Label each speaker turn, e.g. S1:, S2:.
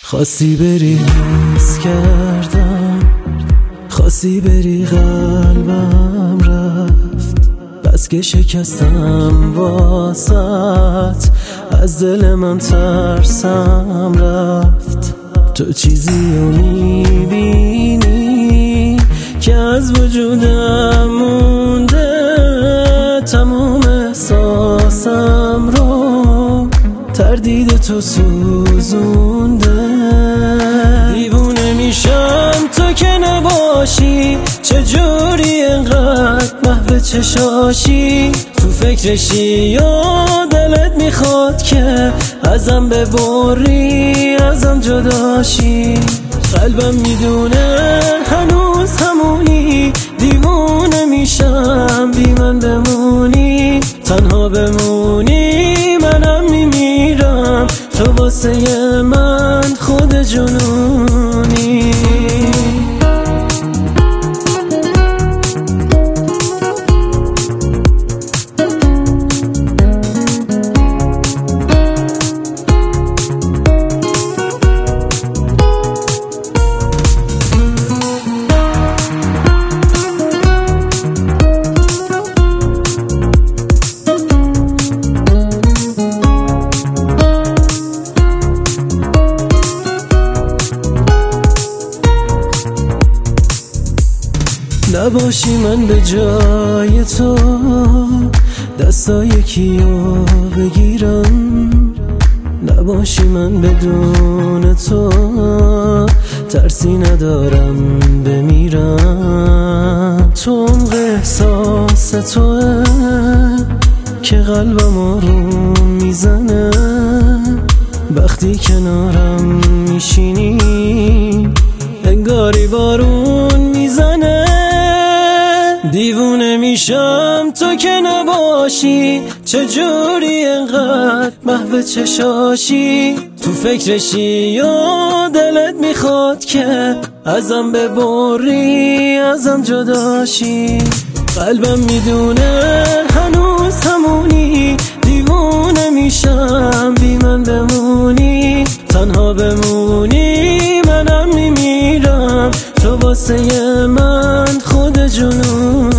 S1: خواستی بری حس کردم، خواستی بری قلبم رفت، بس که شکستم واسط، از دل من ترسم رفت. تو چیزی رو میبینی که از وجودم مونده، تموم احساسم رو تردید تو سوزونده. دیوونه میشم تو که نباشی، چجوری انقدر محو چشاشی، تو فکرشی یا دلت میخواد که ازم ببری، ازم جداشی. قلبم میدونه هنوز همونی، دیوونه میشم بی من بمونی، تنها بمونی منم میمیرم، تو واسه من خود جنونی. نباشی من به جای تو دستای کیو بگیرم، نباشی من بدون تو ترسی ندارم بمیرم. تو عمق احساس توه که قلبم آروم میزنه، وقتی کنارم میشینی انگاری بارون میزنه. دیوونه میشم تو که نباشی، چجوری انقدر محو چشاشی، تو فکرشی یا دلت میخواد که ازم ببری، ازم جداشی. قلبم میدونه هنوز همونی، دیوونه میشم بی من بمونی، تنها بمونی منم میمیرم، تو واسه من خود جنون.